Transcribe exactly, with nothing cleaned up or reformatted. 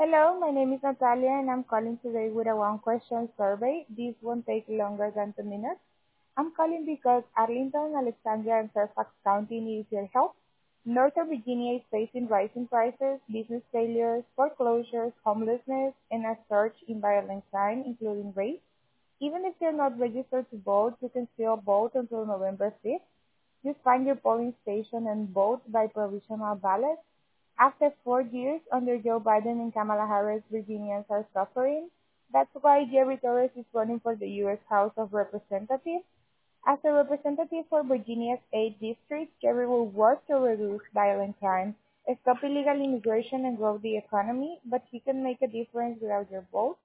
Hello, my name is Natalia and I'm calling today with a one question survey. This won't take longer than two minutes. I'm calling because Arlington, Alexandria, and Fairfax County need your help. Northern Virginia is facing rising prices, business failures, foreclosures, homelessness, and a surge in violent crime, including rape. Even if you're not registered to vote, you can still vote until November fifth. Just find your polling station and vote by provisional ballot. After four years under Joe Biden and Kamala Harris, Virginians are suffering. That's why Jerry Torres is running for the U S House of Representatives. As a representative for Virginia's eight districts, Jerry will work to reduce violent crime, stop illegal immigration, and grow the economy, but he can make a difference without your vote.